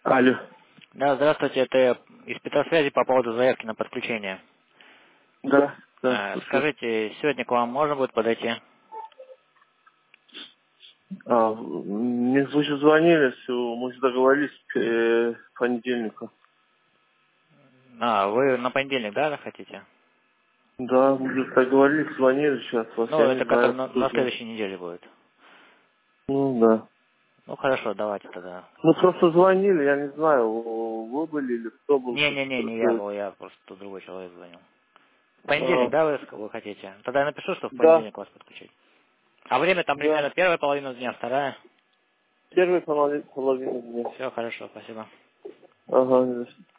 Алло. Да, здравствуйте, это из Петросвязи по поводу заявки на подключение. Да, слушаю. Скажите, сегодня к вам можно будет подойти? Мне вы же звонили, все, мы же договорились к понедельнику. Вы на понедельник, да, хотите? Да, мы же договорились, звонили сейчас, вот Ну, я это не который знаю, на следующей неделе будет. Ну, да. Ну, хорошо, давайте тогда. Ну, просто звонили, я не знаю, вы были или кто был. Не-не-не, не я был, я просто тут другой человек звонил. В понедельник, А, да, вы хотите? Тогда я напишу, что в да, понедельник вас подключить. А время там примерно да. первая половина дня, вторая? Первая половина дня. Все, хорошо, спасибо. Ага,